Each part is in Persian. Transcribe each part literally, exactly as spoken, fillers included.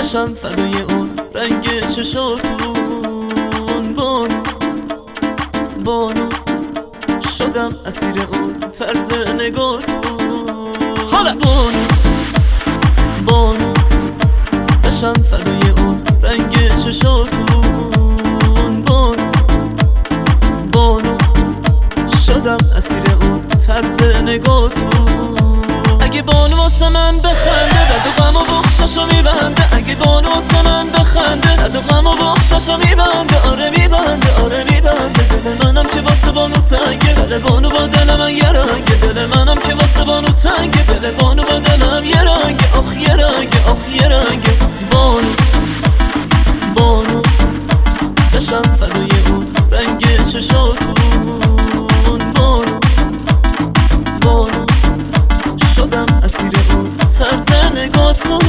بشم فدای اون رنگ چشاتون. بانو بانو شدم اسیر اون طرز نگاتون. بانو بانو بشم فدای اون رنگ چشاتون. بانو بانو شدم اسیر اون طرز نگاتون. اگه بانو واسه من بخنده درد و غم و بخشاشو میبنده. اگه بانو واسه من بخنده درد و غم و بخشاشو میبنده. آره میبنده آره میبنده. دل منم که واسه بانو تنگه، دل بانو با دل من یه رنگه. دل منم که واسه بانو تنگه، دل بانو با دلم یه رنگه. آخ یه رنگه آخ یه رنگه. بانو بانو بشم فدای اون رنگ چشاتون. بانو بانو شدم اسیر اون طرز نگاتون.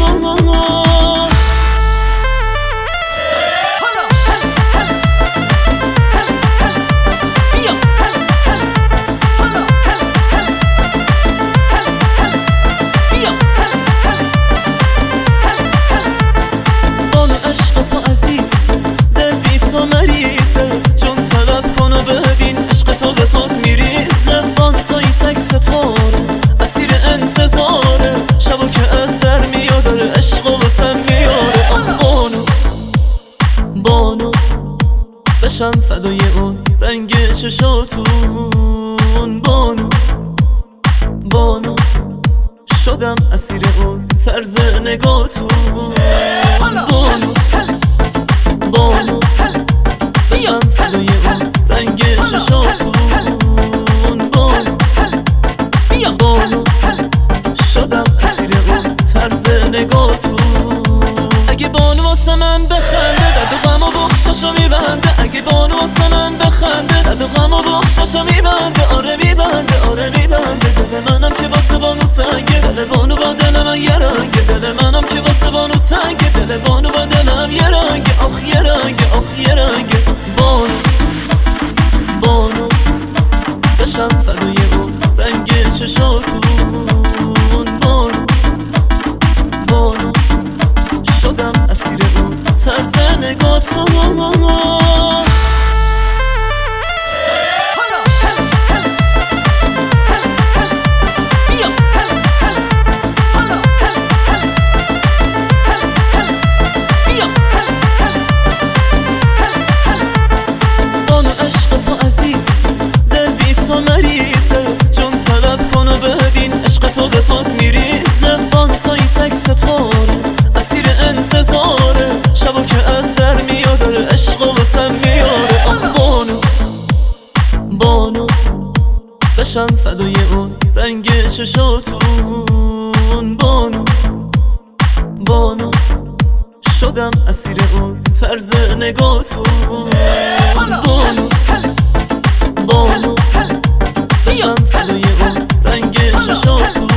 بانو عشق تو عزیزه، دل بی تو مریضه. جون طلب کن و ببین عشق تو به پات میریزه. بانو توی تک ستاره اسیر انتظاره، شبا که از در میاد داره عشق و واسم میاره. آخ بانو بانو بشم فدای اون رنگ چشاتون. بانو بانو شدم اسیر اون طرز نگاتون. بانو بانو بشم فدای اون رنگ چشاتون. بانو بانو شدم اسیر اون طرز نگاتون. اگه بانو واسه من بخنده درد و غم و بخشاشو میبنده. اگه بانو واسه من بخنده درد و غم و بخشاشو میبنده. آره میبنده آره میبنده. دل منم که واسه بانو تنگه، دل بانو با دل من یه رنگه. دل منم که واسه بانو تنگه، دل بانو با دلم یه رنگه. آخ یه رنگه آخ یه رنگه. بانو بانو بشم فدای اون رنگ چشاتون. بانو بانو شدم اسیر اون طرز نگاتون. بانو عشق تو عزیزه، دل بی تو مریضه. جون طلب کن و ببین عشق تو به پات میریزه. بانو توی تک ستاره اسیر انتظاره، شبا که از در میاد داره عشق و واسم میاره. آخ بانو بانو بشم فدای اون رنگ چشاتون. بانو بانو شدم اسیر اون طرز نگاتون. بانو بانو بشم فدای اون رنگ چشاتون.